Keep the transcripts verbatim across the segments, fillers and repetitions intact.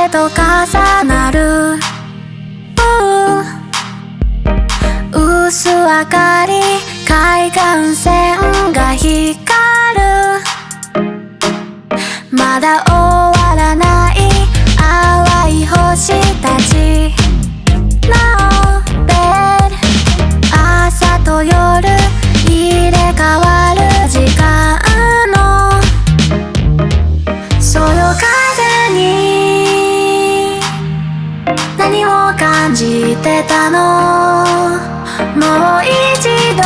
影と重なる、薄明かり海岸線が光る、まだ終わらない淡い星たちのベッド、朝と夜入れ替わる時間のそよ風に何を感じてたの、もう一度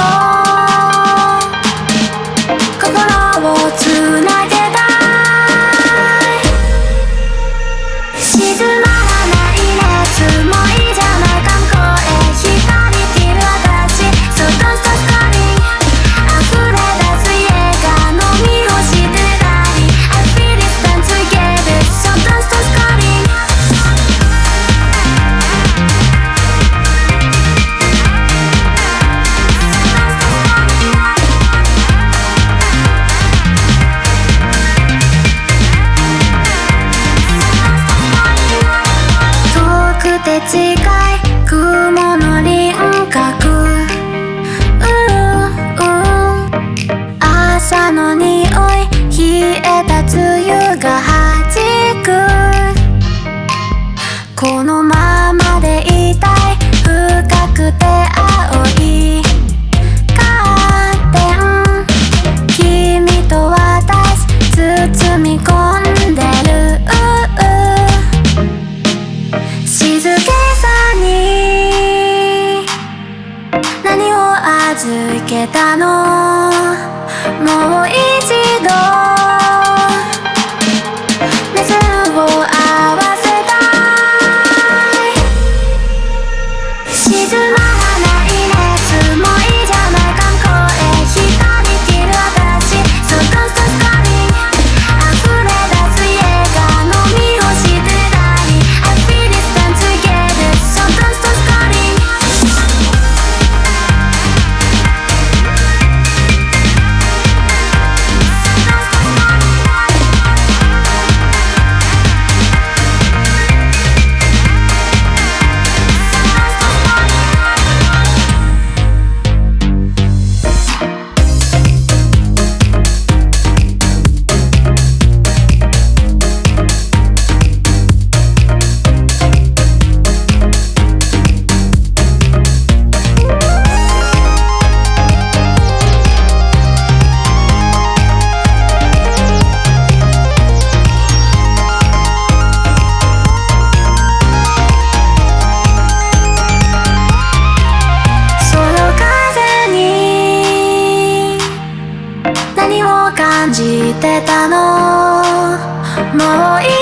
心をつなげたい、静まらない熱もいいじゃない、観光へ光切る私、So don't stop calling、 溢れ出す家が飲み干してたり、 I feel it stand together, So don't stop calling、近い雲の輪郭、朝の匂い冷えた梅雨がはじく、このままでいたい、深くて青いカーテン、君と私包み込んでる、静けさに何を預けたの、もう一度熱を合わせたい、静まらない熱もいいじゃない、観光へ光切る私、So don't stop calling、 溢れ出す家が飲み干してたり、 I feel it stand together, So don't stop calling、 何を感じてたの、もういい